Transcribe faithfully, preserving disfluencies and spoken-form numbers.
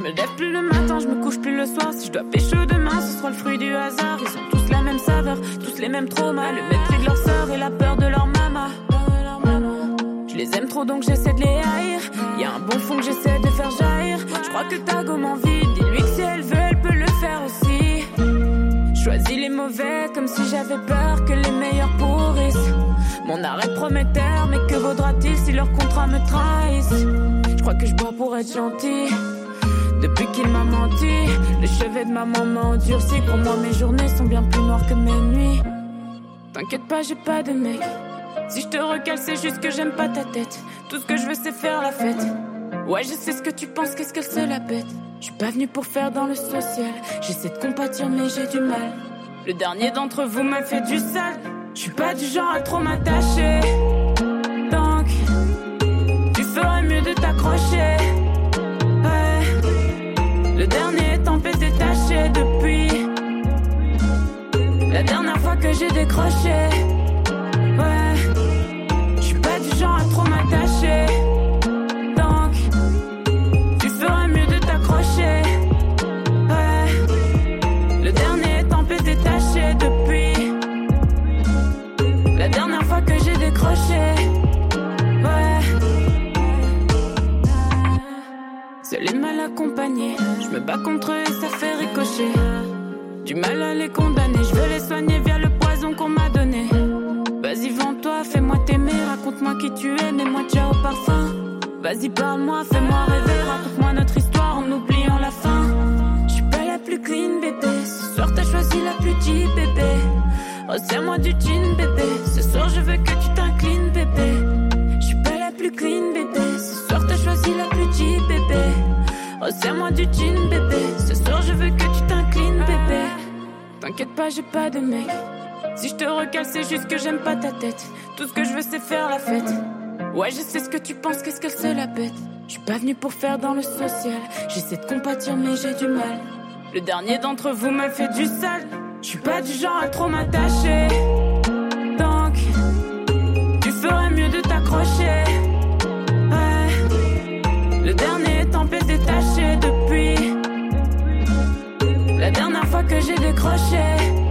me lève plus le matin, je me couche plus le soir. Si je dois pécho demain, ce sera le fruit du hasard. Ils ont tous la même saveur, tous les mêmes traumas. Le mépris de leur sœur et la peur de leur maman. Je les aime trop donc j'essaie de les haïr. Y'a un bon fond que j'essaie de faire jaillir. Je crois que ta gomme en vide. Dis-lui que si elle veut, elle peut le faire aussi. Choisis les mauvais comme si j'avais peur que les meilleurs pourrissent. Mon arrêt prometteur, mais que vaudra-t-il si leur contrat me trahisse? Je crois que je bois pour être gentil. Depuis qu'il m'a menti, le chevet de maman m'a endurci. Pour moi mes journées sont bien plus noires que mes nuits. T'inquiète pas, j'ai pas de mec. Si je te recale, c'est juste que j'aime pas ta tête. Tout ce que je veux, c'est faire la fête. Ouais, je sais ce que tu penses, qu'est-ce qu'elle se la pète. Je suis pas venu pour faire dans le social. J'essaie de compatir, mais j'ai du mal. Le dernier d'entre vous m'a fait du sale. Je suis pas du genre à trop m'attacher. Donc, tu ferais mieux de t'accrocher. Ouais. Le dernier tempête détaché depuis la dernière fois que j'ai décroché. Ouais, je suis pas du genre à trop m'attacher. Donc, tu ferais mieux de t'accrocher. Ouais, le dernier tempête détaché depuis la dernière fois que j'ai décroché. Ouais, seul et mal accompagné, je me bats contre eux et ça fait ricocher. Du mal à les condamner, je veux les soigner via le poison qu'on m'a donné. Vas-y vends-toi, fais-moi t'aimer, raconte-moi qui tu es, mets-moi déjà au parfum. Vas-y parle-moi, fais-moi rêver, raconte-moi notre histoire en oubliant la fin. Je suis pas la plus clean bébé, ce soir t'as choisi la plus deep bébé. Resserre-moi du jean bébé, ce soir je veux que tu t'inclines bébé. Je suis pas la plus clean bébé, ce soir t'as choisi la plus deep bébé. Resserre-moi du jean bébé, ce soir je veux que tu t'inclines bébé. T'inquiète pas, j'ai pas de mec. Si je te recale, c'est juste que j'aime pas ta tête. Tout ce que je veux, c'est faire la fête. Ouais, je sais ce que tu penses, qu'est-ce qu'elle se la pète. Je suis pas venu pour faire dans le social. J'essaie de compatir, mais j'ai du mal. Le dernier d'entre vous m'a fait du sale. Je suis pas du genre à trop m'attacher. Donc, tu ferais mieux de t'accrocher. Ouais, le dernier tempête détaché depuis la dernière fois que j'ai décroché.